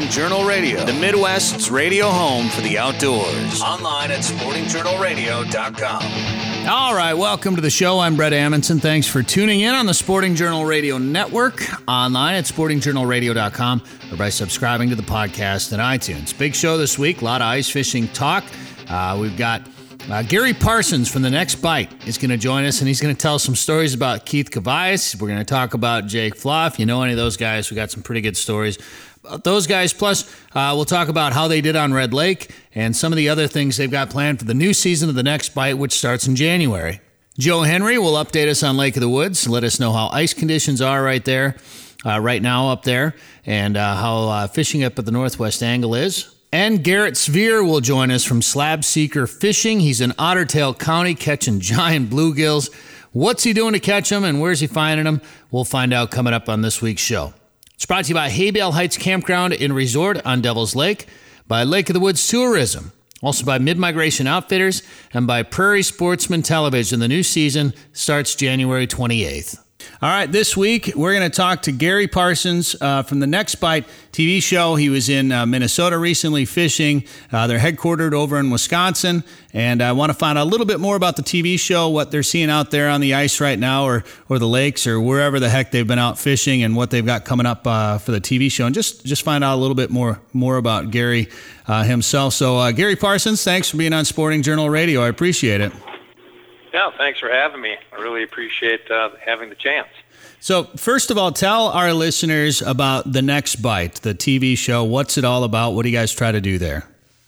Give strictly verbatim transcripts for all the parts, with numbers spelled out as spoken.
Journal Radio, the Midwest's radio home for the outdoors. Online at sporting journal radio dot com. All right, welcome to the show. I'm Brett Amundson. Thanks for tuning in on the Sporting Journal Radio Network, online at sporting journal radio dot com, or by subscribing to the podcast in iTunes. Big show this week, a lot of ice fishing talk. Uh, we've got uh, Gary Parsons from The Next Bite is going to join us, and he's going to tell some stories about Keith Cavais. We're going to talk about Jake Flaw. If you know any of those guys, we got some pretty good stories about those guys. Plus, uh, we'll talk about how they did on Red Lake and some of the other things they've got planned for the new season of The Next Bite, which starts in January. Joe Henry will update us on Lake of the Woods, let us know how ice conditions are right there, uh, right now up there, and uh, how uh, fishing up at the Northwest Angle is. And Garrett Sveer will join us from Slab Seeker Fishing. He's in Otter Tail County catching giant bluegills. What's he doing to catch them, and where's he finding them? We'll find out coming up on this week's show. It's brought to you by Haybale Heights Campground and Resort on Devil's Lake, by Lake of the Woods Tourism, also by Mid-Migration Outfitters, and by Prairie Sportsman Television. The new season starts January twenty-eighth. All right, this week we're going to talk to Gary Parsons uh, from The Next Bite T V show. He was in uh, Minnesota recently fishing. Uh, they're headquartered over in Wisconsin, and I want to find out a little bit more about the T V show, what they're seeing out there on the ice right now, or or the lakes, or wherever the heck they've been out fishing, and what they've got coming up uh, for the T V show, and just just find out a little bit more more about Gary uh, himself. So, uh, Gary Parsons, thanks for being on Sporting Journal Radio. I appreciate it. Yeah, thanks for having me. I really appreciate uh, having the chance. So, first of all, tell our listeners about The Next Bite, the T V show. What's it all about? What do you guys try to do there?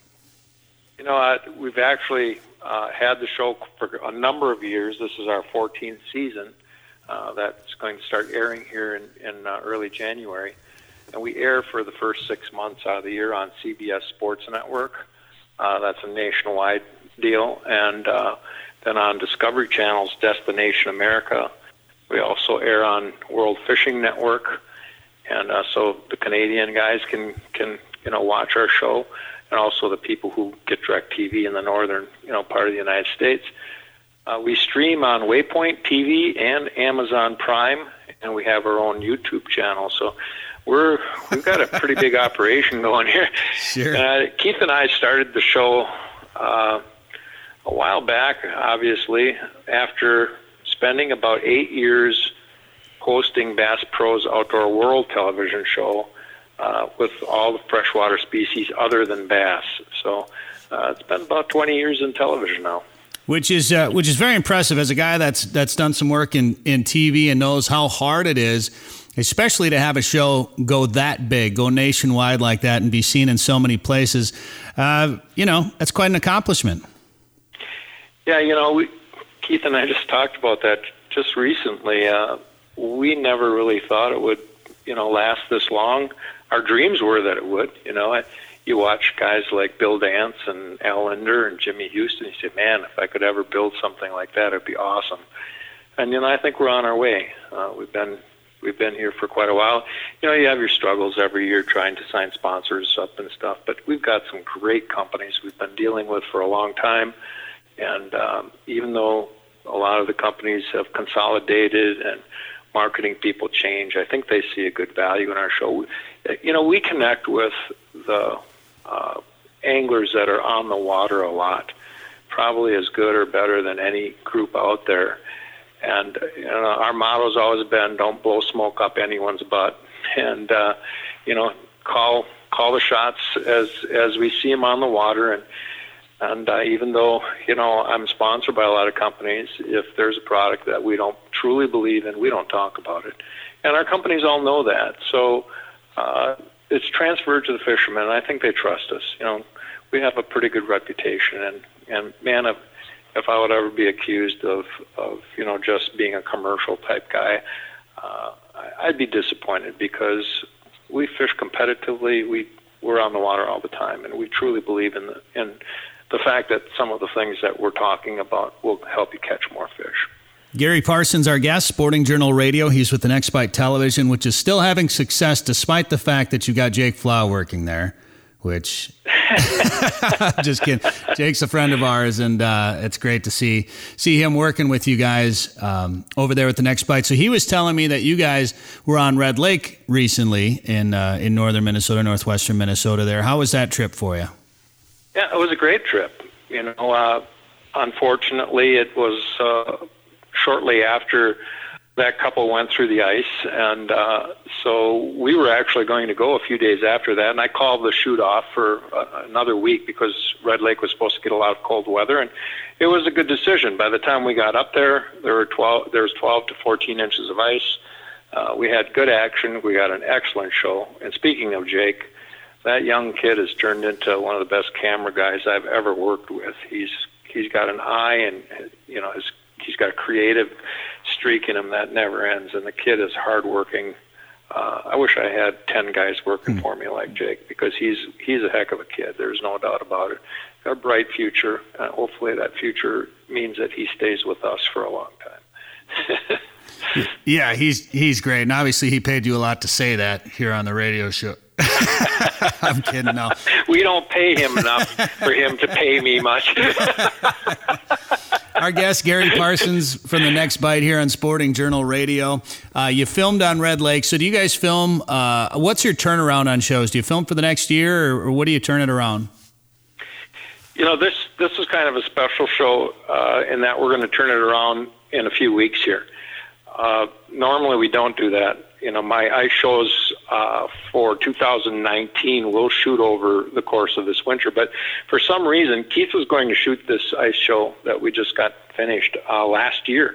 You know, uh, we've actually uh, had the show for a number of years. This is our fourteenth season. Uh, that's going to start airing here in, in uh, early January. And we air for the first six months out of the year on C B S Sports Network. Uh, that's a nationwide deal. And uh, then on Discovery Channel's Destination America, we also air on World Fishing Network, and uh, so the Canadian guys can, can you know watch our show, and also the people who get DirecTV in the northern you know part of the United States. Uh, we stream on Waypoint T V and Amazon Prime, and we have our own YouTube channel. So we're we've got a pretty big operation going here. Sure. Uh, Keith and I started the show Uh, a while back, obviously, after spending about eight years hosting Bass Pro's Outdoor World television show uh, with all the freshwater species other than bass. So uh, it's been about twenty years in television now. Which is uh, which is very impressive as a guy that's that's done some work in, in T V and knows how hard it is, especially to have a show go that big, go nationwide like that, and be seen in so many places. Uh, you know, that's quite an accomplishment. Yeah, you know, we, Keith and I just talked about that just recently. Uh, we never really thought it would, you know, last this long. Our dreams were that it would. You know, I, you watch guys like Bill Dance and Al Linder and Jimmy Houston. You say, man, if I could ever build something like that, it'd be awesome. And you know, I think we're on our way. Uh, we've been we've been here for quite a while. You know, you have your struggles every year trying to sign sponsors up and stuff, but we've got some great companies we've been dealing with for a long time. And um, even though a lot of the companies have consolidated and marketing people change, I think they see a good value in our show. You know, we connect with the uh, anglers that are on the water a lot, probably as good or better than any group out there. And you know, our motto's always been, don't blow smoke up anyone's butt. And, uh, you know, call call the shots as, as we see them on the water. And And uh, even though, you know, I'm sponsored by a lot of companies, if there's a product that we don't truly believe in, we don't talk about it. And our companies all know that. So uh, it's transferred to the fishermen, and I think they trust us. You know, we have a pretty good reputation. And, and man, if, if I would ever be accused of, of, you know, just being a commercial type guy, uh, I'd be disappointed because we fish competitively. We, we're on the water all the time, and we truly believe in the in the fact that some of the things that we're talking about will help you catch more fish. Gary Parsons, our guest, Sporting Journal Radio. He's with The Next Bite Television, which is still having success despite the fact that you got Jake Flaw working there, which Just kidding. Jake's a friend of ours, and uh, it's great to see see him working with you guys um, over there at the Next Bite. So he was telling me that you guys were on Red Lake recently in uh, in northern Minnesota, northwestern Minnesota there. How was that trip for you? Yeah, it was a great trip. You know, uh, unfortunately, it was uh, shortly after that couple went through the ice, and uh, so we were actually going to go a few days after that, and I called the shoot off for uh, another week because Red Lake was supposed to get a lot of cold weather, and it was a good decision. By the time we got up there, there were twelve, there was twelve to fourteen inches of ice. Uh, we had good action. We got an excellent show. And speaking of Jake, that young kid has turned into one of the best camera guys I've ever worked with. He's he's got an eye, and you know, his, he's got a creative streak in him that never ends, and the kid is hardworking. Uh, I wish I had ten guys working for me like Jake, because he's he's a heck of a kid. There's no doubt about it. Got a bright future. Uh, hopefully that future means that he stays with us for a long time. Yeah, he's he's great, and obviously he paid you a lot to say that here on the radio show. I'm kidding now. We don't pay him enough for him to pay me much. Our guest, Gary Parsons from the Next Bite here on Sporting Journal Radio. Uh, you filmed on Red Lake. So do you guys film, uh, what's your turnaround on shows? Do you film for the next year, or, or what do you turn it around? You know, this this is kind of a special show uh, in that we're going to turn it around in a few weeks here. Uh, normally we don't do that. You know, my ice shows uh, for two thousand nineteen will shoot over the course of this winter. But for some reason, Keith was going to shoot this ice show that we just got finished uh, last year.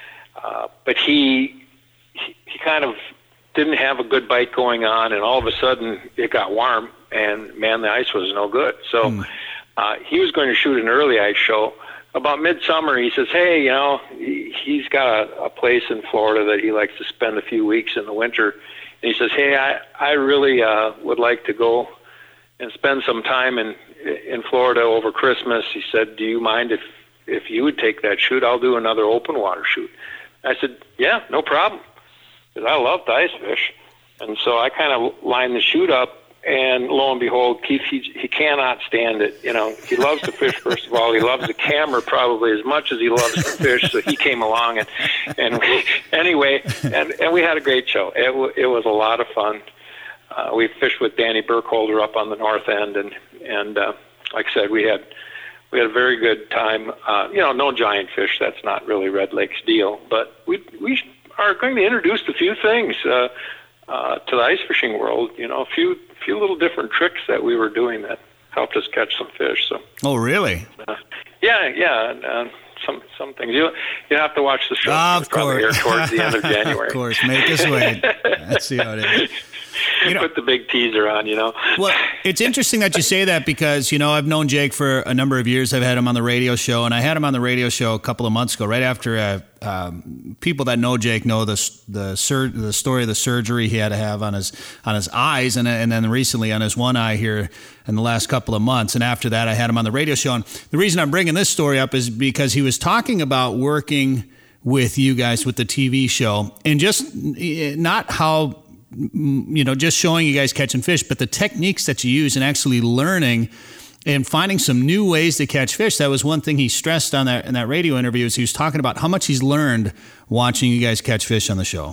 Uh, but he, he he kind of didn't have a good bite going on, and all of a sudden it got warm, and, man, the ice was no good. So mm. uh, he was going to shoot an early ice show. About midsummer, he says, hey, you know, he's got a, a place in Florida that he likes to spend a few weeks in the winter. And he says, hey, I, I really uh, would like to go and spend some time in in Florida over Christmas. He said, do you mind if, if you would take that shoot? I'll do another open water shoot. I said, yeah, no problem, because I love to ice fish. And so I kind of lined the shoot up. And lo and behold, Keith, he, he cannot stand it. You know, he loves to fish, first of all. He loves the camera probably as much as he loves to fish, so he came along. And, and we, anyway, and, and we had a great show. It, w- it was a lot of fun. Uh, we fished with Danny Burkholder up on the north end, and, and uh, like I said, we had we had a very good time. Uh, you know, no giant fish. That's not really Red Lake's deal. But we we are going to introduce a few things uh, uh, to the ice fishing world. You know, a few few little different tricks that we were doing that helped us catch some fish. So. Oh, really? Uh, yeah, yeah. And, uh, some some things you you have to watch the show. Uh, of course. Here towards the end of January. Of course, make us wait. Let's see how it is. You know, put the big teaser on, you know. Well, it's interesting that you say that, because, you know, I've known Jake for a number of years. I've had him on the radio show, and I had him on the radio show a couple of months ago, right after uh, um, people that know Jake know the the, sur- the story of the surgery he had to have on his on his eyes, and and then recently on his one eye here in the last couple of months. And after that, I had him on the radio show. And the reason I'm bringing this story up is because he was talking about working with you guys with the T V show, and just not how, you know, just showing you guys catching fish, but the techniques that you use and actually learning and finding some new ways to catch fish. That was one thing he stressed on that in that radio interview, is he was talking about how much he's learned watching you guys catch fish on the show.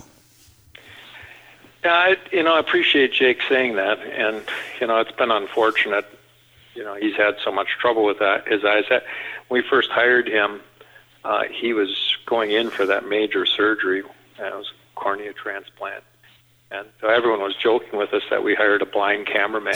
Yeah, I, you know, I appreciate Jake saying that, and, you know, it's been unfortunate. You know, he's had so much trouble with that, his eyes. When we first hired him, uh, he was going in for that major surgery, and it was a cornea transplant. And so everyone was joking with us that we hired a blind cameraman.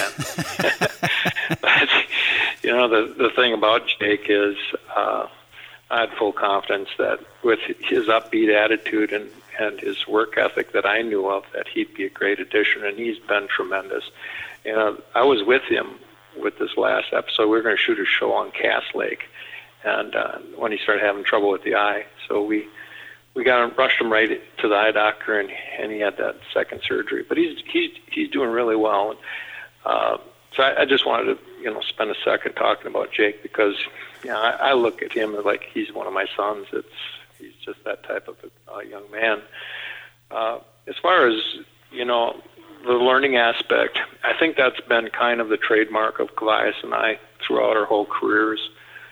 But, you know, the the thing about Jake is uh, I had full confidence that with his upbeat attitude and, and his work ethic that I knew of, that he'd be a great addition, and he's been tremendous. You know, I was with him with this last episode. We were going to shoot a show on Cass Lake, and uh, when he started having trouble with the eye, so we we got him, rushed him right to the eye doctor, and, and he had that second surgery. But he's he's he's doing really well. And, uh, so I, I just wanted to, you know, spend a second talking about Jake, because, you know, I, I look at him like he's one of my sons. It's he's just that type of a uh, young man. Uh, as far as, you know, the learning aspect, I think that's been kind of the trademark of Kvias and I throughout our whole careers.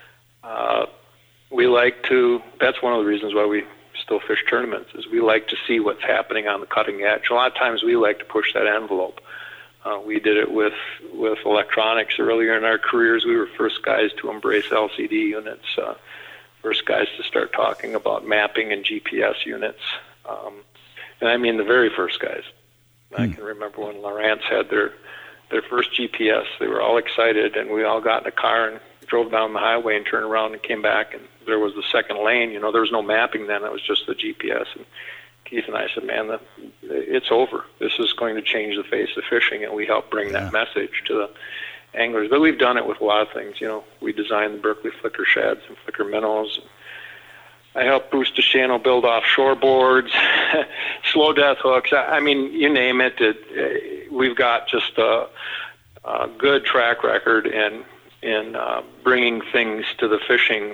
Uh, we like to, that's one of the reasons why we still fish tournaments, is we like to see what's happening on the cutting edge. A lot of times we like to push that envelope. Uh, we did it with, with electronics earlier in our careers. We were first guys to embrace L C D units, uh, first guys to start talking about mapping and G P S units. Um, and I mean the very first guys. Hmm. I can remember when Lowrance had their their first G P S. They were all excited, and we all got in a car and drove down the highway and turned around and came back, and there was the second lane. You know, there was no mapping then. It was just the G P S. And Keith and I said, man, the, it's over. This is going to change the face of fishing, and we helped bring yeah. that message to the anglers. But we've done it with a lot of things. You know, we designed the Berkley Flicker Shads and Flicker Minnows. I helped Bruce DeShano build offshore boards, slow death hooks. I, I mean, you name it. it, it we've got just a, a good track record in in uh, bringing things to the fishing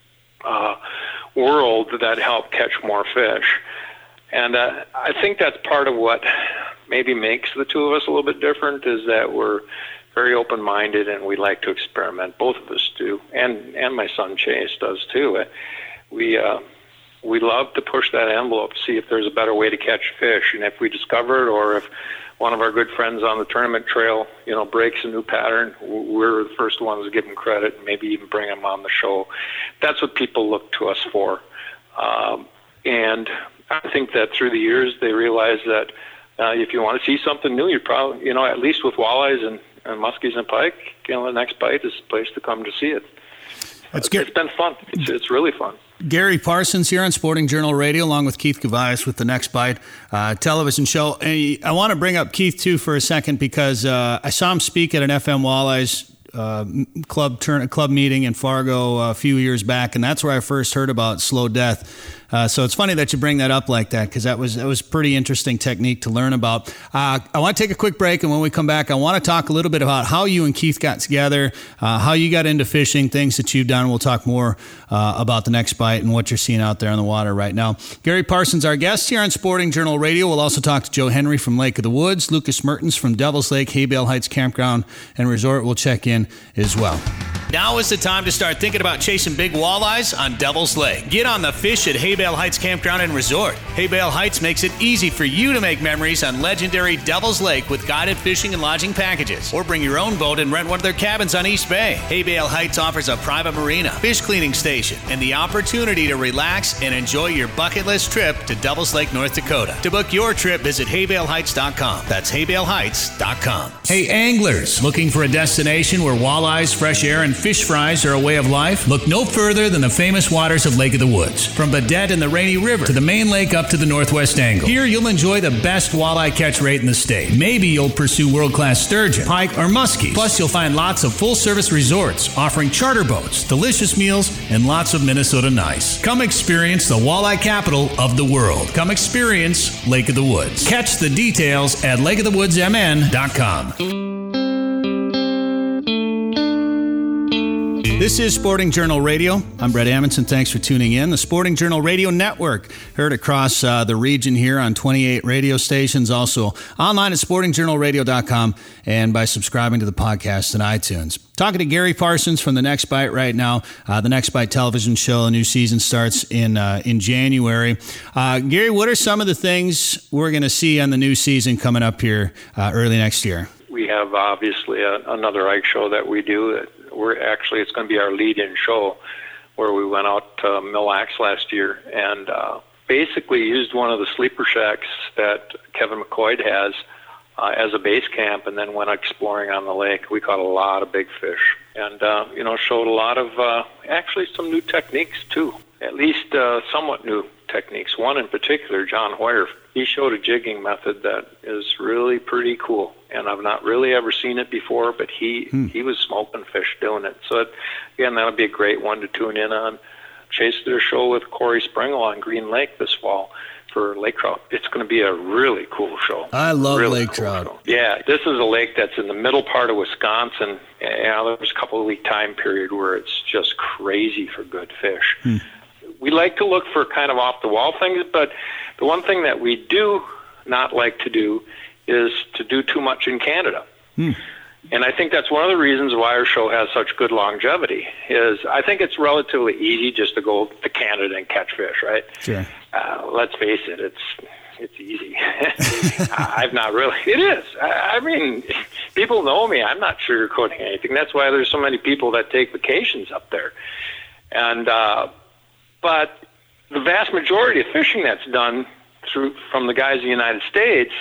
uh, world that help catch more fish. And uh, I think that's part of what maybe makes the two of us a little bit different, is that we're very open-minded and we like to experiment. Both of us do, and and my son Chase does too. We uh, we love to push that envelope, see if there's a better way to catch fish, and if we discover it, or if one of our good friends on the tournament trail, you know, breaks a new pattern, we're the first ones to give them credit and maybe even bring them on the show. That's what people look to us for, um, and I think that through the years they realize that uh, if you want to see something new, you probably, you know, at least with walleyes and, and muskies and pike, you know, the Next Bite is the place to come to see it. It's, uh, it's been fun. It's, it's really fun. Gary Parsons here on Sporting Journal Radio, along with Keith Kvias with the Next Bite uh, television show. And I want to bring up Keith, too, for a second, because uh, I saw him speak at an F M Walleyes uh, club turn, club meeting in Fargo a few years back, and that's where I first heard about slow death. Uh, so it's funny that you bring that up like that, because that was that was pretty interesting technique to learn about. Uh, I want to take a quick break, and when we come back, I want to talk a little bit about how you and Keith got together, uh, how you got into fishing, things that you've done. We'll talk more uh, about the Next Bite and what you're seeing out there on the water right now. Gary Parsons, our guest here on Sporting Journal Radio. We'll also talk to Joe Henry from Lake of the Woods. Lucas Mertens from Devil's Lake, Haybale Heights Campground and Resort will check in as well. Now is the time to start thinking about chasing big walleyes on Devil's Lake. Get on the fish at Haybale Heights Campground and Resort. Haybale Heights makes it easy for you to make memories on legendary Devil's Lake with guided fishing and lodging packages. Or bring your own boat and rent one of their cabins on East Bay. Haybale Heights offers a private marina, fish cleaning station, and the opportunity to relax and enjoy your bucket list trip to Devil's Lake, North Dakota. To book your trip, visit haybale heights dot com. That's haybale heights dot com. Hey, anglers, looking for a destination where walleyes, fresh air, and fish fries are a way of life? Look no further than the famous waters of Lake of the Woods. From Badette and the Rainy River to the main lake up to the Northwest Angle. Here you'll enjoy the best walleye catch rate in the state. Maybe you'll pursue world-class sturgeon, pike, or muskie. Plus you'll find lots of full-service resorts offering charter boats, delicious meals, and lots of Minnesota nice. Come experience the walleye capital of the world. Come experience Lake of the Woods. Catch the details at lake of the woods m n dot com. This is Sporting Journal Radio. I'm Brett Amundson. Thanks for tuning in. The Sporting Journal Radio Network, heard across uh, the region here on twenty-eight radio stations, also online at sporting journal radio dot com, and by subscribing to the podcast in iTunes. Talking to Gary Parsons from The Next Bite right now. Uh, the Next Bite television show, the new season starts in uh, in January. Uh, Gary, what are some of the things we're going to see on the new season coming up here uh, early next year? We have obviously a, another Ike show that we do. That we're actually, it's going to be our lead-in show, where we went out to Mille Lacs last year and uh, basically used one of the sleeper shacks that Kevin McCoy has uh, as a base camp, and then went exploring on the lake. We caught a lot of big fish, and uh, you know, showed a lot of uh, actually some new techniques too. At least uh, somewhat new techniques. One in particular, John Hoyer, he showed a jigging method that is really pretty cool, and I've not really ever seen it before, but he, hmm. he was smoking fish doing it. So, it, again, that'll be a great one to tune in on. Chase their show with Corey Springel on Green Lake this fall for lake trout. It's going to be a really cool show. I love really lake cool trout. Show. Yeah, this is a lake that's in the middle part of Wisconsin. You know, there's a couple of week time period where it's just crazy for good fish. Hmm. We like to look for kind of off-the-wall things, but the one thing that we do not like to do is to do too much in Canada. Hmm. And I think that's one of the reasons why our show has such good longevity. Is I think it's relatively easy just to go to Canada and catch fish, right? Sure. Uh, let's face it, it's it's easy. I've not really. It is. I, I mean, people know me. I'm not sugarcoating anything. That's why there's so many people that take vacations up there. And uh, but the vast majority of fishing that's done through from the guys in the United States.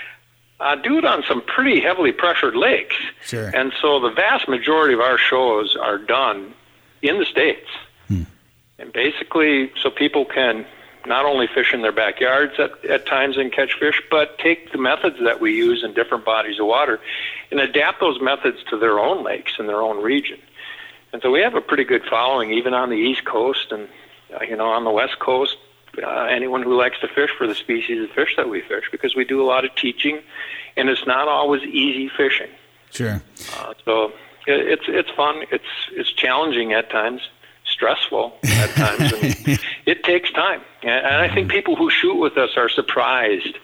Uh, do it on some pretty heavily pressured lakes. Sure. And so the vast majority of our shows are done in the States. Hmm. And basically, so people can not only fish in their backyards at, at times and catch fish, but take the methods that we use in different bodies of water and adapt those methods to their own lakes in their own region. And so we have a pretty good following, even on the East Coast and, uh, you know, on the West Coast. Uh, anyone who likes to fish for the species of fish that we fish, because we do a lot of teaching, and it's not always easy fishing. Sure. Uh, so it, it's it's fun. It's it's challenging at times, stressful at times, and it takes time. And, and I think people who shoot with us are surprised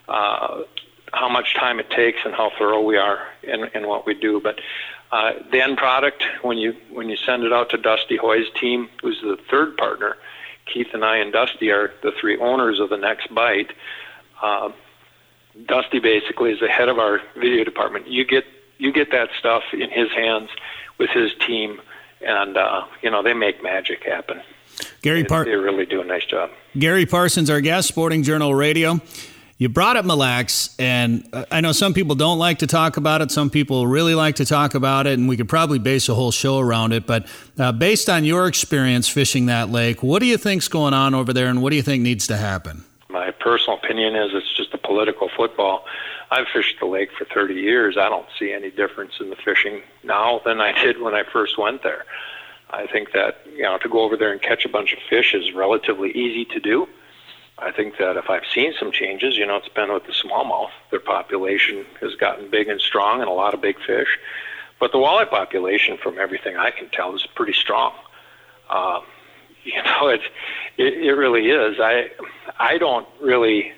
uh, how much time it takes and how thorough we are in, in what we do. But uh, the end product, when you when you send it out to Dusty Hoy's team, who's the third partner. Keith and I and Dusty are the three owners of the Next Bite. Uh, Dusty basically is the head of our video department. You get you get that stuff in his hands with his team, and uh, you know they make magic happen. Gary Par- Par- they really do a nice job. Gary Parsons, our guest, Sporting Journal Radio. You brought up Mille Lacs, and I know some people don't like to talk about it. Some people really like to talk about it, and we could probably base a whole show around it. But uh, based on your experience fishing that lake, what do you think's going on over there, and what do you think needs to happen? My personal opinion is it's just a political football. I've fished the lake for thirty years. I don't see any difference in the fishing now than I did when I first went there. I think that, you know, to go over there and catch a bunch of fish is relatively easy to do. I think that if I've seen some changes, you know, it's been with the smallmouth. Their population has gotten big and strong and a lot of big fish. But the walleye population, from everything I can tell, is pretty strong. Uh, you know, it, it it really is. I I don't really,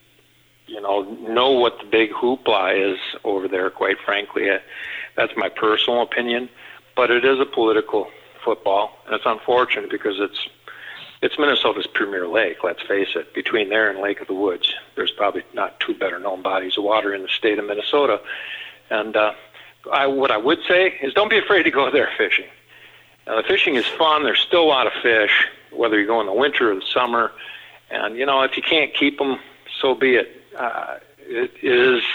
you know, know what the big hoopla is over there, quite frankly. I, that's my personal opinion. But it is a political football, and it's unfortunate because it's It's Minnesota's premier lake, let's face it. Between there and Lake of the Woods, there's probably not two better-known bodies of water in the state of Minnesota. And uh, I, what I would say is don't be afraid to go there fishing. Now, the fishing is fun. There's still a lot of fish, whether you go in the winter or the summer. And, you know, if you can't keep them, so be it. Uh, it is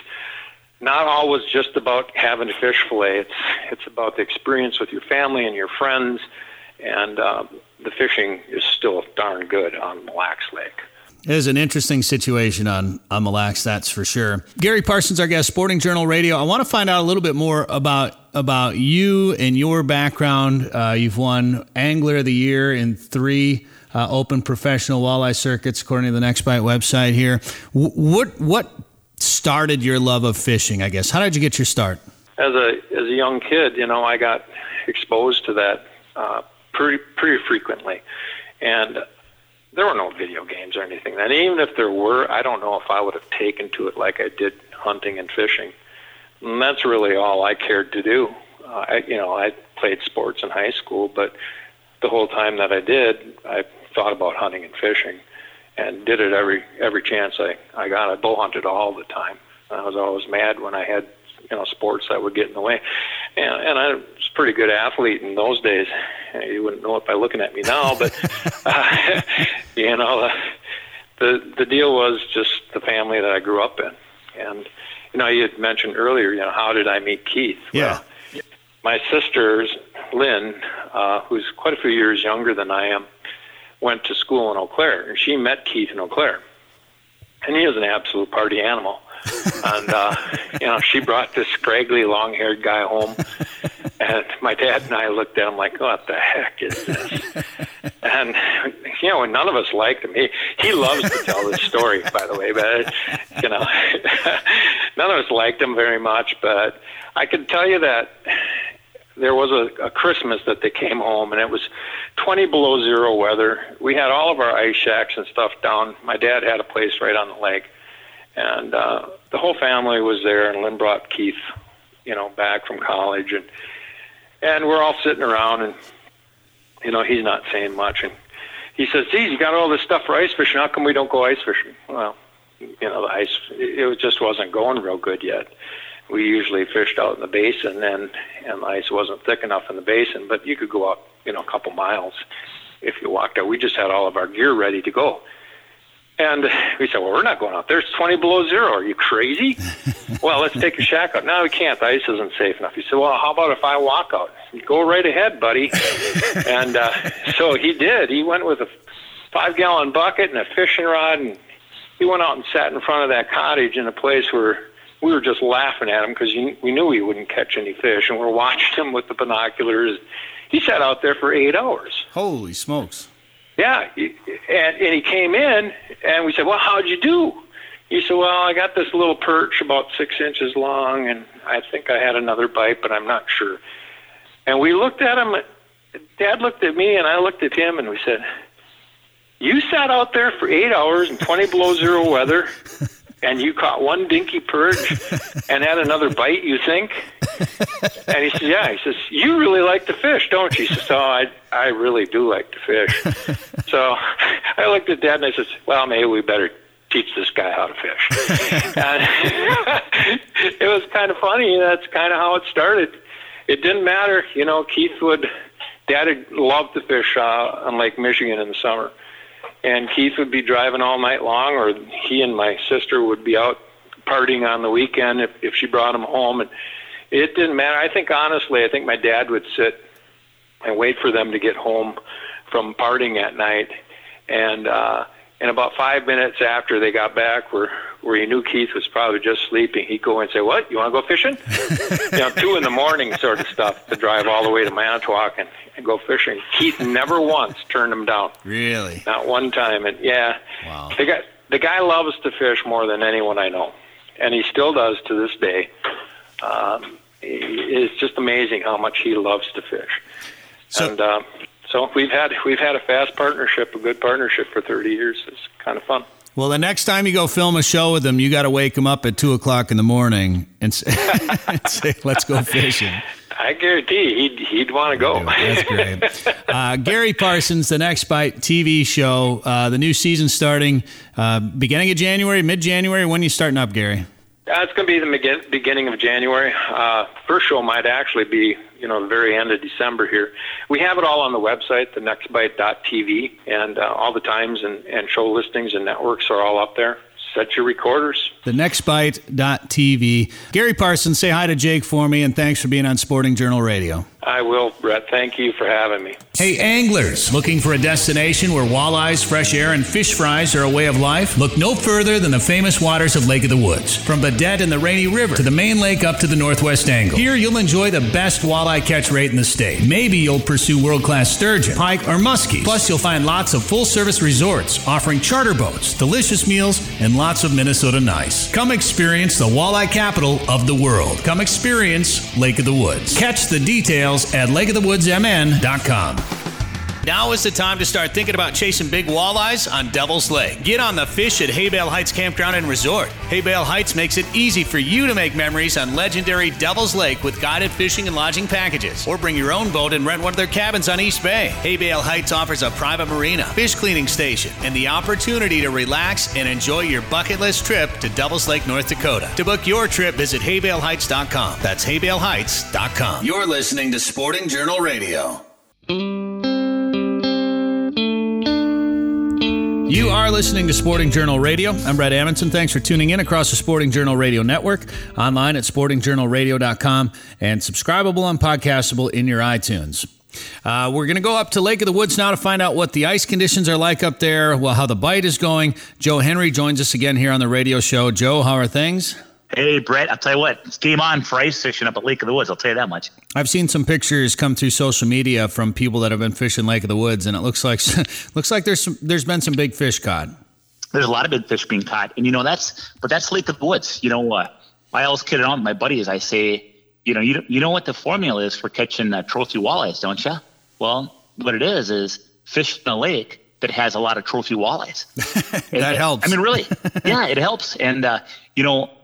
not always just about having a fish fillet. It's, it's about the experience with your family and your friends. And um, the fishing is still darn good on Mille Lacs Lake. It is an interesting situation on, on Mille Lacs, that's for sure. Gary Parsons, our guest, Sporting Journal Radio. I want to find out a little bit more about about you and your background. Uh, you've won Angler of the Year in three uh, open professional walleye circuits, according to the Next Bite website here. W- what what started your love of fishing, I guess? How did you get your start? As a as a young kid, you know, I got exposed to that uh, pretty pretty frequently, and there were no video games or anything then. Even if there were, I don't know if I would have taken to it like I did hunting and fishing. And that's really all I cared to do. Uh, I, you know, I played sports in high school, but the whole time that I did, I thought about hunting and fishing, and did it every every chance I, I got. I bow hunted all the time. I was always mad when I had, you know, sports that would get in the way. And, and I was a pretty good athlete in those days. You wouldn't know it by looking at me now, but, uh, you know, the the deal was just the family that I grew up in. And, you know, you had mentioned earlier, you know, how did I meet Keith? Yeah. Well, my sister, Lynn, uh, who's quite a few years younger than I am, went to school in Eau Claire, and she met Keith in Eau Claire. And he was an absolute party animal. And, uh, you know, she brought this scraggly, long-haired guy home, and my dad and I looked at him like, what the heck is this? And, you know, none of us liked him. He, he loves to tell this story, by the way, but, you know, none of us liked him very much, but I can tell you that there was a, a Christmas that they came home, and it was twenty below zero weather. We had all of our ice shacks and stuff down. My dad had a place right on the lake. And uh, the whole family was there, and Lynn brought Keith, you know, back from college, and and we're all sitting around, and you know, he's not saying much, and he says, "Geez, you got all this stuff for ice fishing. How come we don't go ice fishing?" Well, you know, the ice, it just wasn't going real good yet. We usually fished out in the basin, and and the ice wasn't thick enough in the basin, but you could go out, you know, a couple miles if you walked out. We just had all of our gear ready to go. And we said, well, we're not going out there. It's twenty below zero. Are you crazy? Well, let's take a shack out. No, we can't. The ice isn't safe enough. He said, well, how about if I walk out? You go right ahead, buddy. And uh, so he did. He went with a five-gallon bucket and a fishing rod, and he went out and sat in front of that cottage in a place where we were just laughing at him because we knew he wouldn't catch any fish, and we're watching him with the binoculars. He sat out there for eight hours. Holy smokes. Yeah, and, and he came in, and we said, well, how'd you do? He said, well, I got this little perch about six inches long, and I think I had another bite, but I'm not sure. And we looked at him. Dad looked at me, and I looked at him, and we said, you sat out there for eight hours in twenty below zero weather, and you caught one dinky perch and had another bite, you think? And he says, yeah. He says, you really like to fish, don't you? He says, oh, I, I really do like to fish. So I looked at Dad and I said, well, maybe we better teach this guy how to fish. And it was kind of funny. That's kind of how it started. It didn't matter. You know, Keith would, Dad had loved to fish uh, on Lake Michigan in the summer. And Keith would be driving all night long, or he and my sister would be out partying on the weekend if, if she brought him home. And it didn't matter. I think, honestly, I think my dad would sit and wait for them to get home from partying at night. And uh, and about five minutes after they got back, where, where he knew Keith was probably just sleeping, he'd go and say, what, you want to go fishing? You know, two in the morning sort of stuff, to drive all the way to Manitowoc and, and go fishing. Keith never once turned him down. Really? Not one time. And yeah, wow. the guy, the guy loves to fish more than anyone I know. And he still does to this day. Um, it's just amazing how much he loves to fish. So, and uh, so we've had we've had a fast partnership, a good partnership for thirty years. It's kind of fun. Well, the next time you go film a show with him, you got to wake him up at two o'clock in the morning and say, and say "Let's go fishing." I guarantee he'd he'd want to go. That's great. Uh, Gary Parsons, the Next Bite T V show, uh, the new season starting uh, beginning of January, mid January. When are you starting up, Gary? Uh, it's going to be the begin- beginning of January. Uh, first show might actually be, you know, the very end of December here. We have it all on the website, the next bite dot t v, and uh, all the times and, and show listings and networks are all up there. Set your recorders. the next bite dot t v. Gary Parsons, say hi to Jake for me, and thanks for being on Sporting Journal Radio. I will, Brett. Thank you for having me. Hey, anglers, looking for a destination where walleyes, fresh air, and fish fries are a way of life? Look no further than the famous waters of Lake of the Woods. From Badette and the Rainy River to the main lake up to the Northwest Angle. Here, you'll enjoy the best walleye catch rate in the state. Maybe you'll pursue world-class sturgeon, pike, or muskie. Plus, you'll find lots of full-service resorts offering charter boats, delicious meals, and lots of Minnesota nice. Come experience the walleye capital of the world. Come experience Lake of the Woods. Catch the details at lake of the woods m n dot com. Now is the time to start thinking about chasing big walleyes on Devil's Lake. Get on the fish at Haybale Heights Campground and Resort. Haybale Heights makes it easy for you to make memories on legendary Devil's Lake with guided fishing and lodging packages. Or bring your own boat and rent one of their cabins on East Bay. Haybale Heights offers a private marina, fish cleaning station, and the opportunity to relax and enjoy your bucket list trip to Devil's Lake, North Dakota. To book your trip, visit haybale heights dot com. That's haybale heights dot com. You're listening to Sporting Journal Radio. You are listening to Sporting Journal Radio. I'm Brett Amundson. Thanks for tuning in across the Sporting Journal Radio Network, online at sporting journal radio dot com, and subscribable and podcastable in your iTunes. Uh, we're going to go up to Lake of the Woods now to find out what the ice conditions are like up there, well, how the bite is going. Joe Henry joins us again here on the radio show. Joe, how are things? Hey, Brett, I'll tell you what, it's game on for ice fishing up at Lake of the Woods, I'll tell you that much. I've seen some pictures come through social media from people that have been fishing Lake of the Woods, and it looks like looks like there's some, there's been some big fish caught. There's a lot of big fish being caught, and you know, that's, but that's Lake of the Woods. You know, uh, I always kid around with my buddies, I say, you know, you, you know what the formula is for catching uh, trophy walleyes, don't you? Well, what it is, is fish in a lake that has a lot of trophy walleyes. That it, helps. I mean, really, yeah, it helps. And, uh, you know,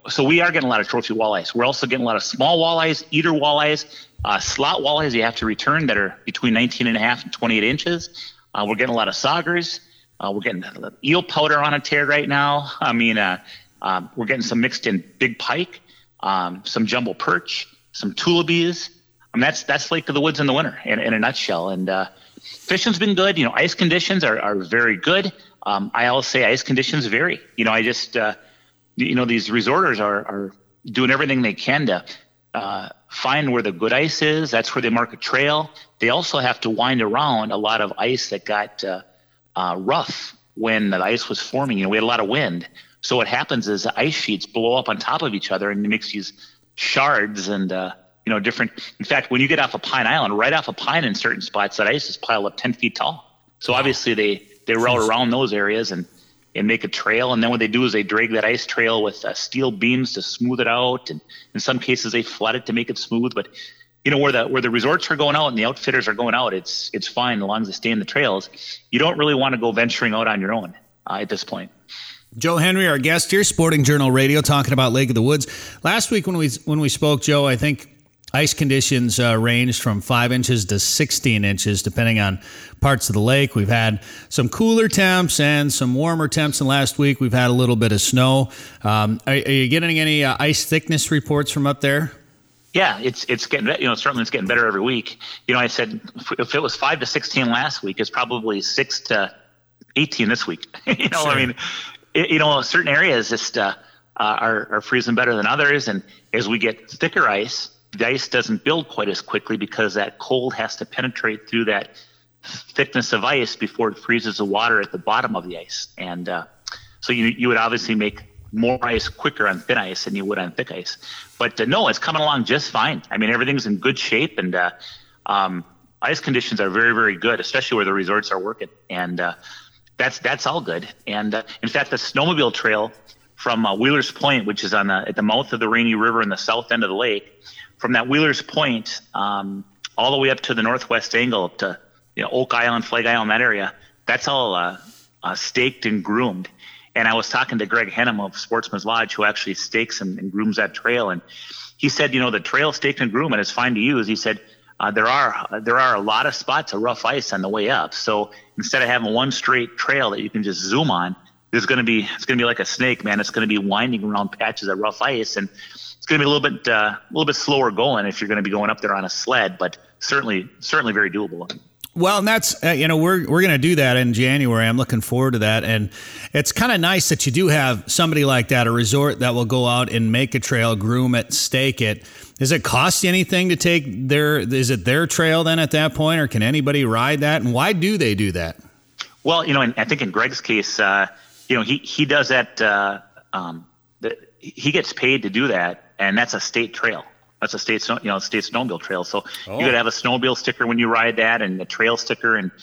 so we are getting a lot of trophy walleyes. We're also getting a lot of small walleyes, eater walleyes, uh, slot walleyes you have to return that are between nineteen and a half and twenty-eight inches. Uh, we're getting a lot of saugers. Uh, we're getting eel powder on a tear right now. I mean, uh, um, we're getting some mixed in big pike, um, some jumbo perch, some tullabees. I mean, that's that's Lake of the Woods in the winter in, in a nutshell. And uh, fishing's been good. You know, ice conditions are, are very good. Um, I always say ice conditions vary. You know, I just, uh, you know, these resorters are, are doing everything they can to uh, find where the good ice is. That's where they mark a trail. They also have to wind around a lot of ice that got uh, uh, rough when the ice was forming. You know, we had a lot of wind. So what happens is the ice sheets blow up on top of each other and it makes these shards and, uh, you know, different. In fact, when you get off of Pine Island, right off of Pine in certain spots, that ice is piled up ten feet tall. So obviously they, they route around those areas and, and make a trail. And then what they do is they drag that ice trail with uh, steel beams to smooth it out. And in some cases they flood it to make it smooth. But, you know, where the where the resorts are going out and the outfitters are going out, it's it's fine as long as they stay in the trails. You don't really want to go venturing out on your own uh, at this point. Joe Henry, our guest here, Sporting Journal Radio, talking about Lake of the Woods. Last week when we when we spoke, Joe, I think ice conditions uh, ranged from five inches to sixteen inches, depending on parts of the lake. We've had some cooler temps and some warmer temps. And last week we've had a little bit of snow. Um, are, are you getting any uh, ice thickness reports from up there? Yeah, it's it's getting, you know, certainly it's getting better every week. You know, I said if it was five to sixteen last week, it's probably six to eighteen this week. you know, sure. I mean, it, you know, certain areas just uh, uh, are, are freezing better than others. And as we get thicker ice, the ice doesn't build quite as quickly because that cold has to penetrate through that thickness of ice before it freezes the water at the bottom of the ice. And uh, so you you would obviously make more ice quicker on thin ice than you would on thick ice. But uh, no, it's coming along just fine. I mean, everything's in good shape, and uh, um, ice conditions are very, very good, especially where the resorts are working. And uh, that's that's all good. And uh, in fact, the snowmobile trail from uh, Wheeler's Point, which is on the, at the mouth of the Rainy River in the south end of the lake, from that Wheeler's Point um, all the way up to the northwest angle, up to you know Oak Island, Flag Island, that area, that's all uh, uh, staked and groomed. And I was talking to Greg Henham of Sportsman's Lodge, who actually stakes and, and grooms that trail. And he said, you know, the trail staked and groomed and it's fine to use. He said, uh, there are uh, there are a lot of spots of rough ice on the way up. So instead of having one straight trail that you can just zoom on, there's going to be, it's going to be like a snake, man. It's going to be winding around patches of rough ice. And it's going to be a little bit, uh, a little bit slower going if you're going to be going up there on a sled, but certainly, certainly very doable. Well, and that's, uh, you know, we're we're going to do that in January. I'm looking forward to that. And it's kind of nice that you do have somebody like that, a resort that will go out and make a trail, groom it, stake it. Does it cost you anything to take their, is it their trail then at that point, or can anybody ride that? And why do they do that? Well, you know, I think in Greg's case, uh, you know, he, he does that, uh, um, the, he gets paid to do that, and that's a state trail. That's a state, you know, state snowmobile trail. So oh. you got to have a snowmobile sticker when you ride that, and a trail sticker, and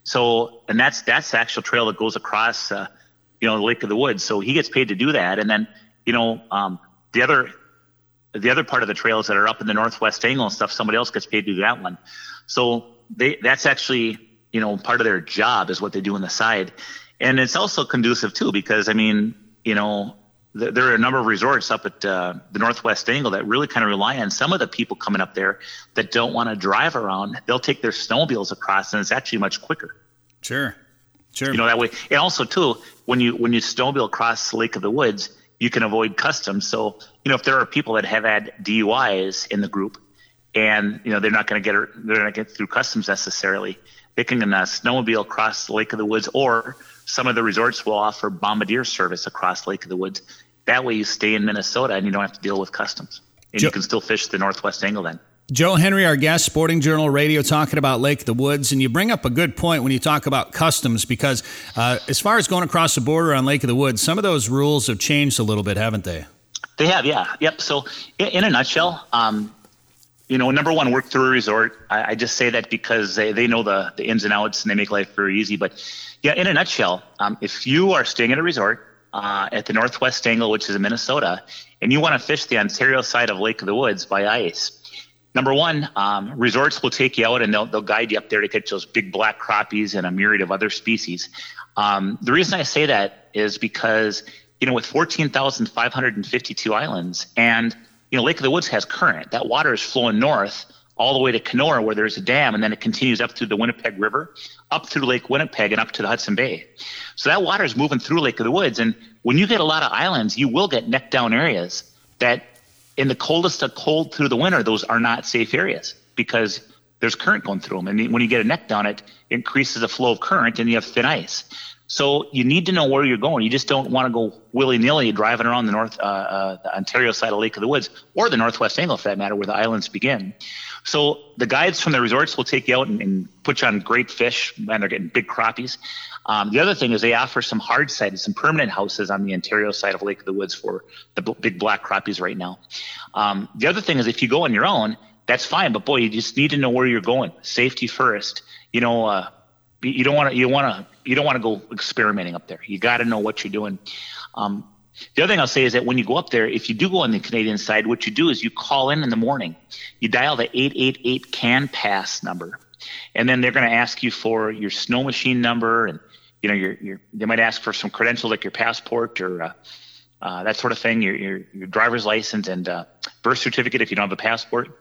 so and that's that's the actual trail that goes across, uh, you know, the Lake of the Woods. So he gets paid to do that, and then you know um, the other the other part of the trails that are up in the northwest angle and stuff, somebody else gets paid to do that one. So they that's actually you know part of their job is what they do on the side, and it's also conducive too because I mean you know. There are a number of resorts up at uh, the northwest angle that really kind of rely on some of the people coming up there that don't want to drive around. They'll take their snowmobiles across, and it's actually much quicker. Sure, sure. You know that way. And also too, when you when you snowmobile across Lake of the Woods, you can avoid customs. So you know if there are people that have had D U Is in the group, and you know they're not going to get they're not get through customs necessarily, they can uh, snowmobile across the Lake of the Woods, or some of the resorts will offer bombardier service across Lake of the Woods. That way you stay in Minnesota and you don't have to deal with customs. And Joe, you can still fish the northwest angle then. Joe Henry, our guest, Sporting Journal Radio, talking about Lake of the Woods. And you bring up a good point when you talk about customs because uh, as far as going across the border on Lake of the Woods, some of those rules have changed a little bit, haven't they? They have, yeah. Yep. So in, in a nutshell, um, you know, number one, work through a resort. I, I just say that because they, they know the, the ins and outs and they make life very easy. But yeah, in a nutshell, um, if you are staying at a resort, Uh, at the northwest angle, which is in Minnesota, and you want to fish the Ontario side of Lake of the Woods by ice. Number one, um, resorts will take you out and they'll, they'll guide you up there to catch those big black crappies and a myriad of other species. Um, the reason I say that is because you know, with fourteen thousand five hundred fifty-two islands, and, you know, Lake of the Woods has current. That water is flowing north all the way to Kenora, where there's a dam, and then it continues up through the Winnipeg River, up through Lake Winnipeg, and up to the Hudson Bay. So that water is moving through Lake of the Woods, and when you get a lot of islands, you will get neck-down areas that, in the coldest of cold through the winter, those are not safe areas because there's current going through them. And when you get a neck down, it increases the flow of current, and you have thin ice. So you need to know where you're going. You just don't want to go willy-nilly driving around the north, uh, uh, the Ontario side of Lake of the Woods, or the Northwest Angle for that matter, where the islands begin. So the guides from the resorts will take you out and, and put you on great fish, and they're getting big crappies. Um, the other thing is they offer some hard sided, some permanent houses on the Ontario side of Lake of the Woods for the b- big black crappies right now. Um, the other thing is if you go on your own, that's fine, but boy, you just need to know where you're going. Safety first. You know, uh, you don't want to, you want to, you don't want to go experimenting up there. You got to know what you're doing. Um, the other thing I'll say is that when you go up there, if you do go on the Canadian side, what you do is you call in in the morning. You dial the eight eight eight CAN PASS number, and then they're going to ask you for your snow machine number, and you know, your your they might ask for some credentials like your passport or uh, uh, that sort of thing, your your, your driver's license and uh, birth certificate if you don't have a passport.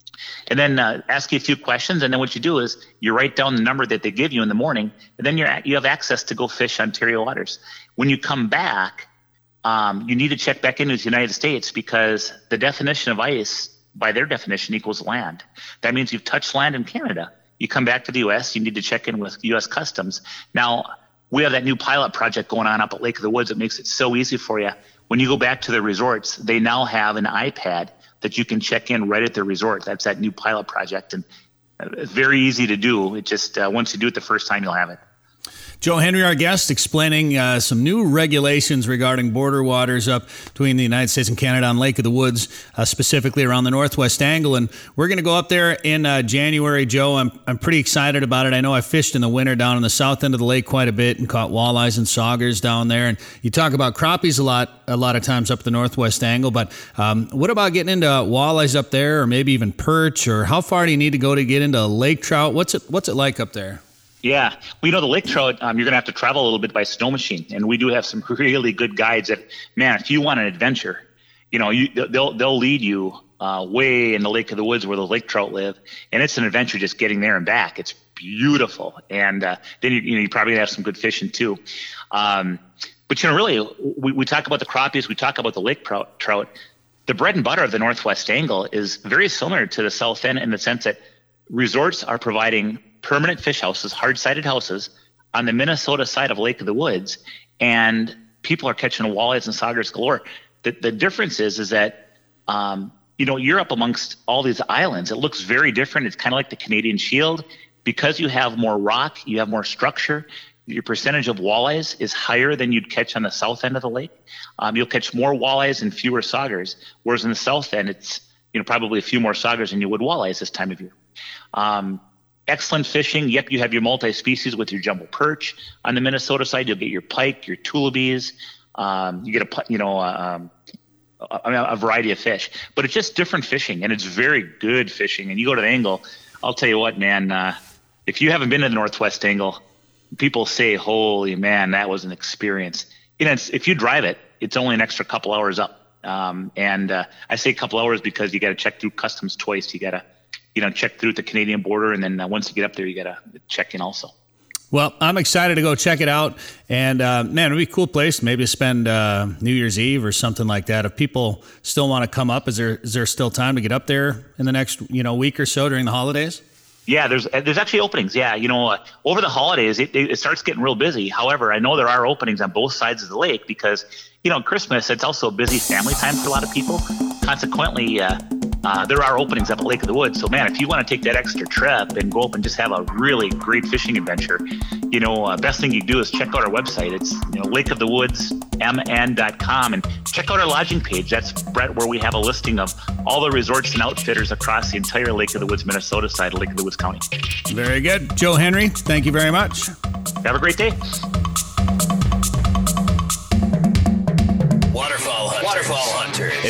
And then uh, ask you a few questions, and then what you do is you write down the number that they give you in the morning, and then you're you have access to go fish Ontario waters. When you come back, um, you need to check back into the United States because the definition of ice, by their definition, equals land. That means you've touched land in Canada. You come back to the U S, you need to check in with U S Customs. Now, we have that new pilot project going on up at Lake of the Woods that makes it so easy for you. When you go back to the resorts, they now have an iPad that you can check in right at the resort. That's that new pilot project, and it's very easy to do. It just uh, once you do it the first time, you'll have it. Joe Henry, our guest, explaining uh, some new regulations regarding border waters up between the United States and Canada on Lake of the Woods, uh, specifically around the Northwest Angle. And we're going to go up there in uh, January, Joe. I'm I'm pretty excited about it. I know I fished in the winter down on the south end of the lake quite a bit and caught walleyes and saugers down there. And you talk about crappies a lot, a lot of times up the Northwest Angle. But um, what about getting into walleyes up there, or maybe even perch? Or how far do you need to go to get into lake trout? What's it What's it like up there? Yeah. Well, you know, the lake trout, um, you're going to have to travel a little bit by snow machine. And we do have some really good guides that, man, if you want an adventure, you know, you, they'll they'll lead you uh, way in the Lake of the Woods where the lake trout live. And it's an adventure just getting there and back. It's beautiful. And uh, then, you, you know, you probably have some good fishing too. Um, but, you know, really, we, we talk about the crappies. We talk about the lake trout, trout. The bread and butter of the Northwest Angle is very similar to the South End in the sense that resorts are providing permanent fish houses, hard-sided houses on the Minnesota side of Lake of the Woods, and people are catching walleyes and saugers galore. The, the difference is, is that, um, you know, you're up amongst all these islands. It looks very different. It's kind of like the Canadian Shield. Because you have more rock, you have more structure, your percentage of walleyes is higher than you'd catch on the south end of the lake. Um, you'll catch more walleyes and fewer saugers, whereas in the south end, it's, you know, probably a few more saugers than you would walleyes this time of year. Um, Excellent fishing. Yep, you have your multi-species with your jumbo perch. On the Minnesota side, you'll get your pike, your tullabies. Um, you get a, you know, um, a, a variety of fish. But it's just different fishing, and it's very good fishing. And you go to the Angle, I'll tell you what, man. Uh, if you haven't been to the Northwest Angle, people say, "Holy man, that was an experience." You know, it's, if you drive it, it's only an extra couple hours up. Um, and uh, I say a couple hours because you got to check through customs twice. You got to you know, check through the Canadian border. And then uh, once you get up there, you got to check in also. Well, I'm excited to go check it out. And, uh, man, it'd be a cool place maybe to spend uh, New Year's Eve or something like that. If people still want to come up, is there is there still time to get up there in the next, you know, week or so during the holidays? Yeah, there's there's actually openings. Yeah, you know, uh, over the holidays, it, it starts getting real busy. However, I know there are openings on both sides of the lake because, you know, Christmas, it's also a busy family time for a lot of people. Consequently, uh, uh, there are openings up at Lake of the Woods. So, man, if you want to take that extra trip and go up and just have a really great fishing adventure, you know, uh, best thing you do is check out our website. It's, you know, lake of the woods m n dot com, and check out our lodging page. That's, Brett, where we have a listing of all the resorts and outfitters across the entire Lake of the Woods, Minnesota side of Lake of the Woods County. Very good. Joe Henry, thank you very much. Have a great day. Waterfall Hunter. Waterfall Hunter. If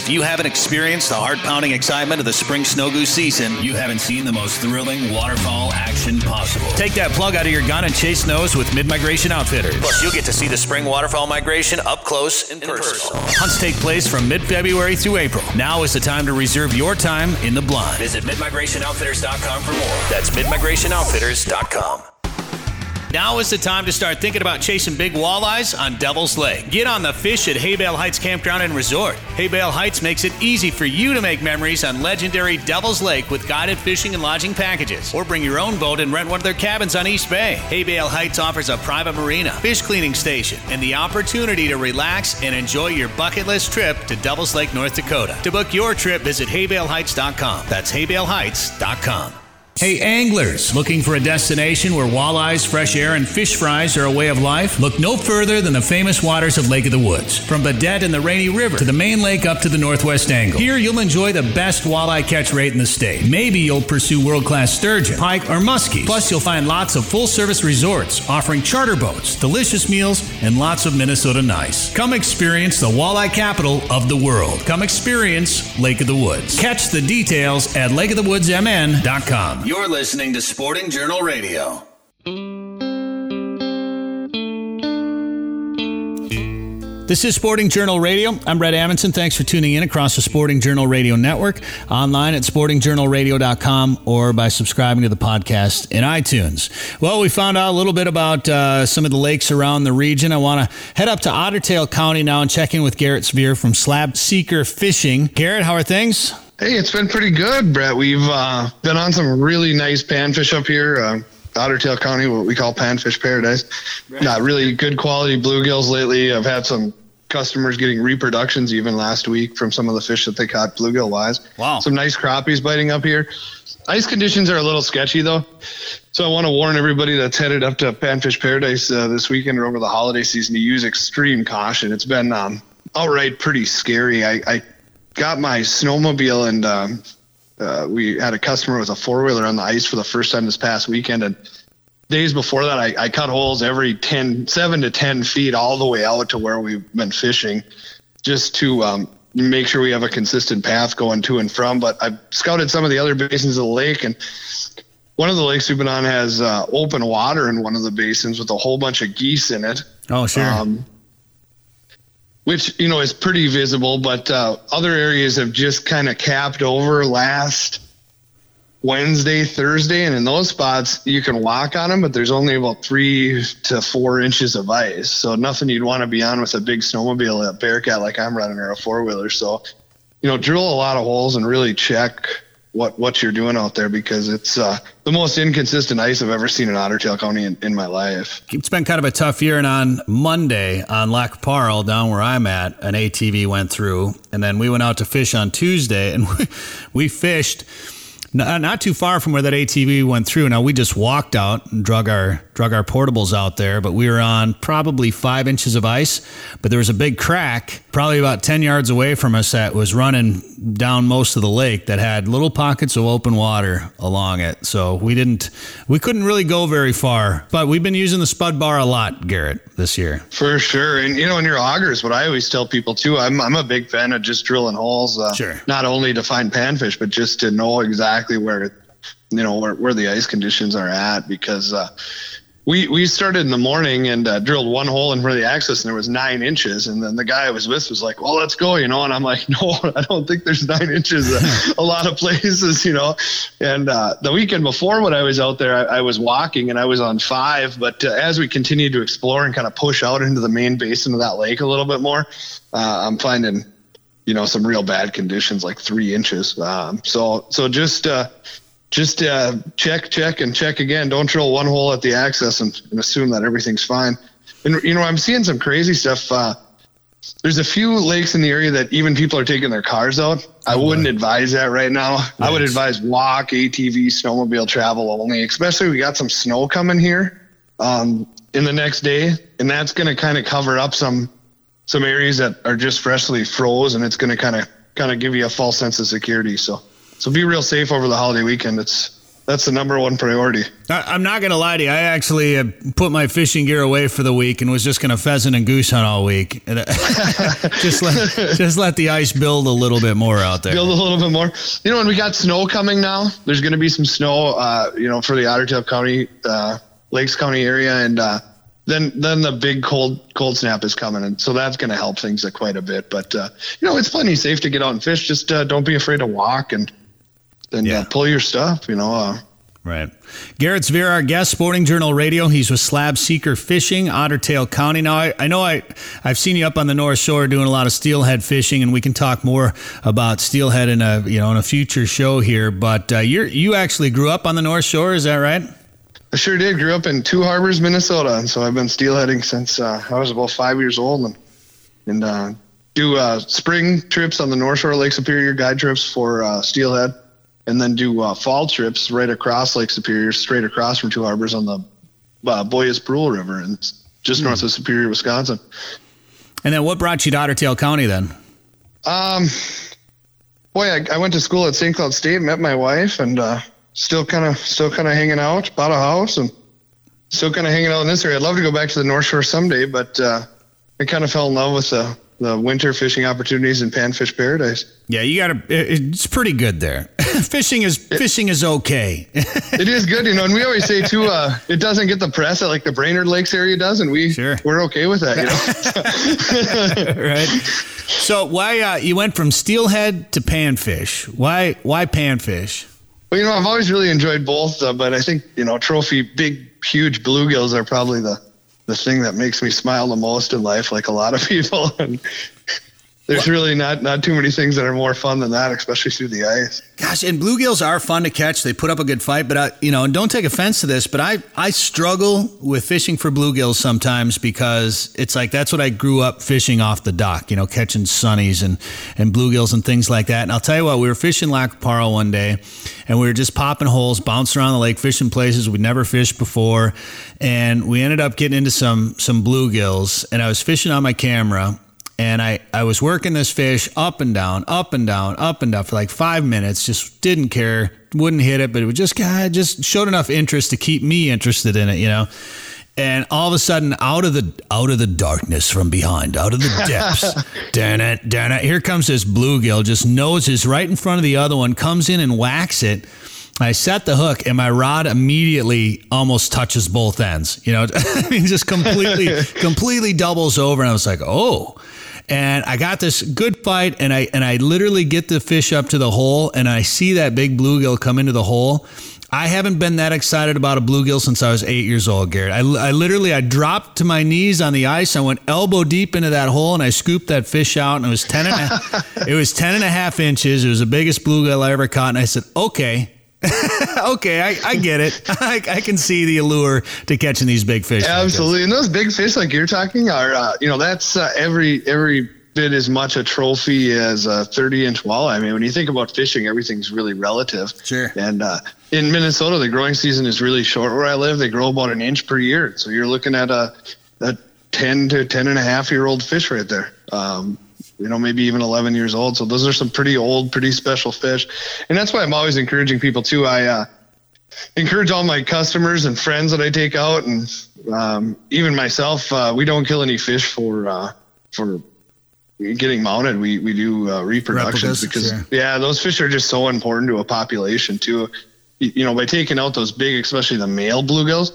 If you haven't experienced the heart-pounding excitement of the spring snow goose season, you haven't seen the most thrilling waterfall action possible. Take that plug out of your gun and chase snows with Mid-Migration Outfitters. Plus, you'll get to see the spring waterfall migration up close and personal. Hunts take place from mid-February through April. Now is the time to reserve your time in the blind. Visit mid migration outfitters dot com for more. That's mid migration outfitters dot com. Now is the time to start thinking about chasing big walleyes on Devil's Lake. Get on the fish at Haybale Heights Campground and Resort. Haybale Heights makes it easy for you to make memories on legendary Devil's Lake with guided fishing and lodging packages. Or bring your own boat and rent one of their cabins on East Bay. Haybale Heights offers a private marina, fish cleaning station, and the opportunity to relax and enjoy your bucket list trip to Devil's Lake, North Dakota. To book your trip, visit haybale heights dot com. That's haybale heights dot com. Hey anglers, looking for a destination where walleyes, fresh air, and fish fries are a way of life? Look no further than the famous waters of Lake of the Woods. From Baudette and the Rainy River to the main lake up to the northwest angle. Here you'll enjoy the best walleye catch rate in the state. Maybe you'll pursue world-class sturgeon, pike, or muskies. Plus you'll find lots of full-service resorts offering charter boats, delicious meals, and lots of Minnesota nice. Come experience the walleye capital of the world. Come experience Lake of the Woods. Catch the details at lake of the woods m n dot com. You're listening to Sporting Journal Radio. This is Sporting Journal Radio. I'm Brett Amundson. Thanks for tuning in across the Sporting Journal Radio Network, online at sporting journal radio dot com, or by subscribing to the podcast in iTunes. Well, we found out a little bit about uh, some of the lakes around the region. I want to head up to Otter Tail County now and check in with Garrett Sveer from Slab Seeker Fishing. Garrett, how are things? Hey, it's been pretty good, Brett. We've uh, been on some really nice panfish up here. Uh, Otter Tail County, what we call panfish paradise. Right. Got really good quality bluegills lately. I've had some customers getting reproductions even last week from some of the fish that they caught bluegill-wise. Wow. Some nice crappies biting up here. Ice conditions are a little sketchy, though. So I want to warn everybody that's headed up to Panfish Paradise uh, this weekend or over the holiday season to use extreme caution. It's been um, outright pretty scary. I, I got my snowmobile and um, uh, we had a customer with a four-wheeler on the ice for the first time this past weekend. And days before that, I, I cut holes every ten, seven to ten feet all the way out to where we've been fishing just to um, make sure we have a consistent path going to and from. But I've scouted some of the other basins of the lake, and one of the lakes we've been on has uh, open water in one of the basins with a whole bunch of geese in it. Oh, sure. Um, which, you know, is pretty visible, but uh, other areas have just kind of capped over last Wednesday, Thursday, and in those spots you can walk on them, but there's only about three to four inches of ice. So nothing you'd want to be on with a big snowmobile at Bearcat like I'm running, or a four-wheeler. So, you know, drill a lot of holes and really check what, what you're doing out there, because it's uh, the most inconsistent ice I've ever seen in Otter Tail County in, in my life. It's been kind of a tough year, and on Monday on Lac Parle, down where I'm at, an A T V went through, and then we went out to fish on Tuesday, and we, we fished not, not too far from where that A T V went through. Now, we just walked out and drug our drug our portables out there, but we were on probably five inches of ice, but there was a big crack probably about ten yards away from us that was running down most of the lake that had little pockets of open water along it. So we didn't, we couldn't really go very far, but we've been using the spud bar a lot, Garrett, this year. For sure. And, you know, in your augers, what I always tell people too, I'm I'm a big fan of just drilling holes, uh, sure. not only to find panfish, but just to know exactly where, you know, where, where the ice conditions are at, because, uh, We we started in the morning and uh, drilled one hole in for the access, and there was nine inches. And then the guy I was with was like, well, let's go, you know. And I'm like, no, I don't think there's nine inches a, a lot of places, you know. And uh, the weekend before when I was out there, I, I was walking and I was on five. But uh, as we continued to explore and kind of push out into the main basin of that lake a little bit more, uh, I'm finding, you know, some real bad conditions, like three inches. Um, so so just uh, – Just uh, check, check, and check again. Don't drill one hole at the access and, and assume that everything's fine. And, you know, I'm seeing some crazy stuff. Uh, there's a few lakes in the area that even people are taking their cars out. I oh, wouldn't right. advise that right now. Nice. I would advise walk, A T V, snowmobile travel only, especially we got some snow coming here um, in the next day. And that's going to kind of cover up some some areas that are just freshly froze, and it's going to kind of kind of give you a false sense of security. So. So be real safe over the holiday weekend. It's that's the number one priority. I, I'm not going to lie to you. I actually uh, put my fishing gear away for the week and was just going to pheasant and goose hunt all week. And, uh, just let just let the ice build a little bit more out there. Build a little bit more. You know, when we got snow coming now, there's going to be some snow, uh, you know, for the Otter Tail County, uh, Lakes County area. And uh, then then the big cold cold snap is coming. And so that's going to help things uh, quite a bit. But, uh, you know, it's plenty safe to get out and fish. Just uh, don't be afraid to walk and, and Yeah. uh, pull your stuff, you know. Uh, Right. Garrett Zveer, our guest, Sporting Journal Radio. He's with Slab Seeker Fishing, Otter Tail County. Now, I, I know I, I've seen you up on the North Shore doing a lot of steelhead fishing, and we can talk more about steelhead in a you know in a future show here. But uh, you you actually grew up on the North Shore, is that right? I sure did. Grew up in Two Harbors, Minnesota, and so I've been steelheading since uh, I was about five years old, and and uh, do uh, spring trips on the North Shore Lake Superior, guide trips for uh, steelhead. And then do uh, fall trips right across Lake Superior, straight across from Two Harbors on the uh, Boyas Brule River, and just mm. north of Superior, Wisconsin. And then what brought you to Otter Tail County then? Um, boy, I, I went to school at Saint Cloud State, met my wife, and uh, still kind of still kind of hanging out. Bought a house and still kind of hanging out in this area. I'd love to go back to the North Shore someday, but uh, I kind of fell in love with the the winter fishing opportunities in Panfish Paradise. Yeah, you got to. It's pretty good there. fishing is fishing is okay. It is good, you know. And we always say too, uh, it doesn't get the press that like the Brainerd Lakes area does, and we sure. we're okay with that, you know. Right. So why uh, you went from steelhead to panfish? Why why panfish? Well, you know, I've always really enjoyed both, uh, but I think you know, trophy big, huge bluegills are probably the the thing that makes me smile the most in life, like a lot of people. And there's what? really not, not too many things that are more fun than that, especially through the ice. Gosh, and bluegills are fun to catch. They put up a good fight, but I, you know, and don't take offense to this, but I, I struggle with fishing for bluegills sometimes because it's like, that's what I grew up fishing off the dock, you know, catching sunnies and, and bluegills and things like that. And I'll tell you what, we were fishing Lac Paro one day and we were just popping holes, bouncing around the lake, fishing places we'd never fished before. And we ended up getting into some, some bluegills, and I was fishing on my camera. And I, I was working this fish up and down, up and down, up and down for like five minutes. Just didn't care, wouldn't hit it, but it would just kind of just showed enough interest to keep me interested in it, you know. And all of a sudden, out of the out of the darkness from behind, out of the depths, darn it, darn it, here comes this bluegill, just noses right in front of the other one, comes in and whacks it. I set the hook, and my rod immediately almost touches both ends. You know, I mean, just completely, completely doubles over. And I was like, oh. And I got this good fight, and I and I literally get the fish up to the hole, and I see that big bluegill come into the hole. I haven't been that excited about a bluegill since I was eight years old, Garrett. I, I literally, I dropped to my knees on the ice. I went elbow deep into that hole, and I scooped that fish out, and it was ten and a, it was ten and a half inches. It was the biggest bluegill I ever caught, and I said, okay. okay, I, I get it. I, I can see the allure to catching these big fish. Absolutely, like and those big fish, like you're talking, are uh, you know that's uh, every every bit as much a trophy as a thirty inch walleye. I mean, when you think about fishing, everything's really relative. Sure. And uh, in Minnesota, the growing season is really short. Where I live, they grow about an inch per year, so you're looking at a a ten to ten and a half year old fish right there. Um, you know, maybe even eleven years old. So those are some pretty old, pretty special fish. And that's why I'm always encouraging people too. I uh, encourage all my customers and friends that I take out, and um, even myself, uh, we don't kill any fish for, uh, for getting mounted. We, we do uh, reproductions. Replicas, because sure. yeah, those fish are just so important to a population too. You, you know, by taking out those big, especially the male bluegills,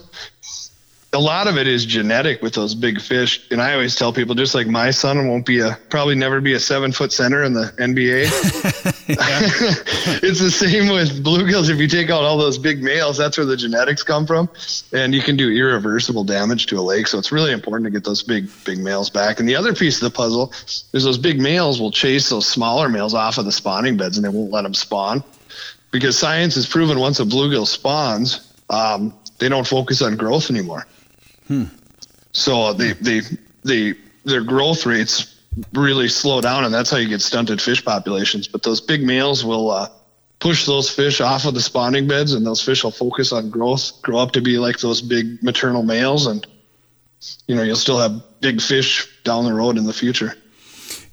a lot of it is genetic with those big fish. And I always tell people, just like my son won't be a, probably never be a seven foot center in the N B A. It's the same with bluegills. If you take out all those big males, that's where the genetics come from. And you can do irreversible damage to a lake. So it's really important to get those big, big males back. And the other piece of the puzzle is those big males will chase those smaller males off of the spawning beds, and they won't let them spawn. Because science has proven once a bluegill spawns, um, they don't focus on growth anymore. Hmm. So they, they, they, their growth rates really slow down, and that's how you get stunted fish populations. But those big males will uh, push those fish off of the spawning beds, and those fish will focus on growth, grow up to be like those big maternal males, and you know, you'll still have big fish down the road in the future.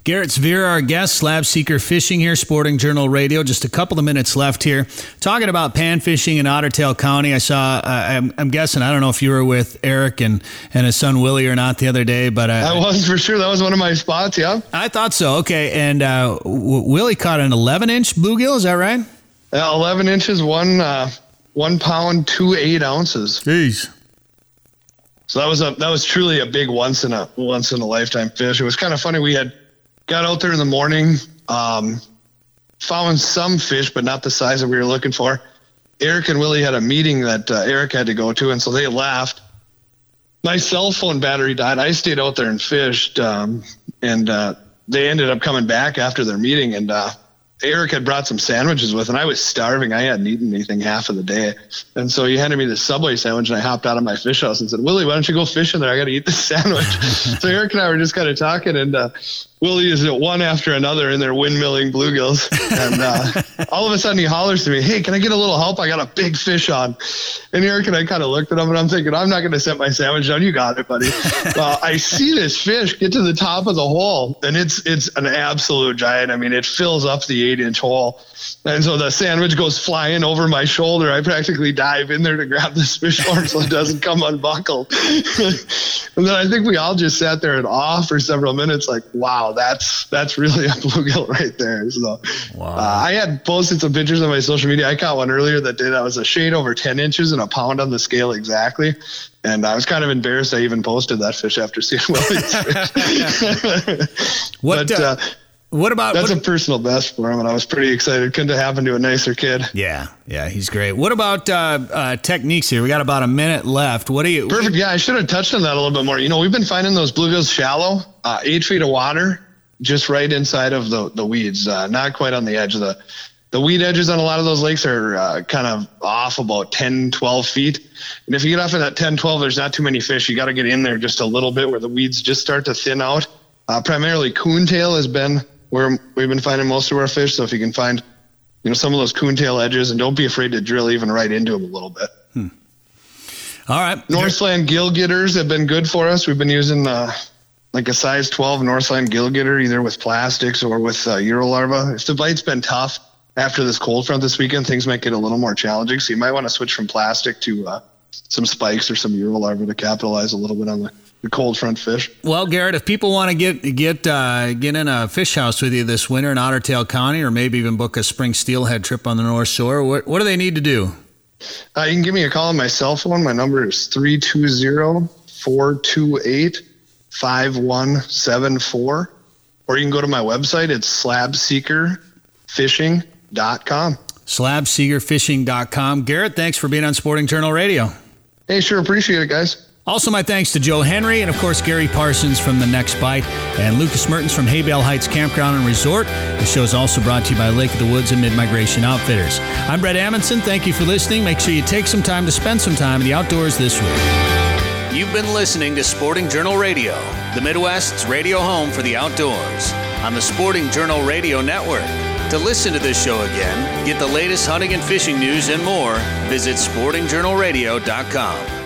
Garrett Severe, our guest, Slab Seeker Fishing here, Sporting Journal Radio. Just a couple of minutes left here. Talking about pan fishing in Otter Tail County. I saw, uh, I'm, I'm guessing, I don't know if you were with Eric and, and his son Willie or not the other day, but... Uh, I was for sure. That was one of my spots, yeah. I thought so. Okay, and uh, w- Willie caught an eleven-inch bluegill, is that right? Uh, eleven inches, one uh, one pound, two eight ounces. Jeez. So that was a that was truly a big once in a once in a lifetime fish. It was kind of funny. We had got out there in the morning, um, found some fish, but not the size that we were looking for. Eric and Willie had a meeting that uh, Eric had to go to, and so they left. My cell phone battery died. I stayed out there and fished, um, and uh, they ended up coming back after their meeting, and uh, Eric had brought some sandwiches with, and I was starving. I hadn't eaten anything half of the day. And so he handed me this Subway sandwich, and I hopped out of my fish house and said, Willie, why don't you go fishing there? I got to eat this sandwich. So Eric and I were just kind of talking, and uh, Willie is at one after another, and they're windmilling bluegills. And uh, all of a sudden he hollers to me, hey, can I get a little help? I got a big fish on. And Eric and I kind of looked at him, and I'm thinking, I'm not going to set my sandwich down. You got it, buddy. Well, I see this fish get to the top of the hole, and it's it's an absolute giant. I mean, it fills up the eight-inch hole. And so the sandwich goes flying over my shoulder. I practically dive in there to grab this fish horn so it doesn't come unbuckled. And then I think we all just sat there in awe for several minutes, like, wow, that's that's really a bluegill right there. So wow. uh, I had posted some pictures on my social media. I caught one earlier that did. That was a shade over ten inches and a pound on the scale exactly. And I was kind of embarrassed I even posted that fish after seeing Willie's fish. What, but, uh, uh, what about... That's what, a personal best for him, and I was pretty excited. Couldn't have happened to a nicer kid. Yeah, yeah, he's great. What about uh, uh, techniques here? We got about a minute left. What do you... Perfect, yeah, I should have touched on that a little bit more. You know, we've been finding those bluegills shallow, uh, eight feet of water, just right inside of the, the weeds, uh, not quite on the edge of the... The weed edges on a lot of those lakes are uh, kind of off about ten, twelve feet. And if you get off of that ten, twelve, there's not too many fish. You got to get in there just a little bit where the weeds just start to thin out. Uh, primarily coontail has been where we've been finding most of our fish. So if you can find, you know, some of those coontail edges, and don't be afraid to drill even right into them a little bit. Hmm. All right. Northland gill getters have been good for us. We've been using uh, like a size twelve Northland gill getter, either with plastics or with uh, Eurolarva. If the bite's been tough, after this cold front this weekend, things might get a little more challenging. So you might want to switch from plastic to uh, some spikes or some Eurolarva to capitalize a little bit on the, the cold front fish. Well, Garrett, if people want to get get uh, get in a fish house with you this winter in Otter Tail County, or maybe even book a spring steelhead trip on the North Shore, what, what do they need to do? Uh, you can give me a call on my cell phone. My number is three two zero, four two eight, five one seven four. Or you can go to my website. It's slab seeker fishing dot com. slab seeker fishing dot com. Garrett, thanks for being on Sporting Journal Radio. Hey, sure. Appreciate it, guys. Also, my thanks to Joe Henry and, of course, Gary Parsons from The Next Bite and Lucas Mertens from Haybale Heights Campground and Resort. The show is also brought to you by Lake of the Woods and Mid-Migration Outfitters. I'm Brett Amundson. Thank you for listening. Make sure you take some time to spend some time in the outdoors this week. You've been listening to Sporting Journal Radio, the Midwest's radio home for the outdoors, on the Sporting Journal Radio Network. To listen to this show again, get the latest hunting and fishing news and more, visit sporting journal radio dot com.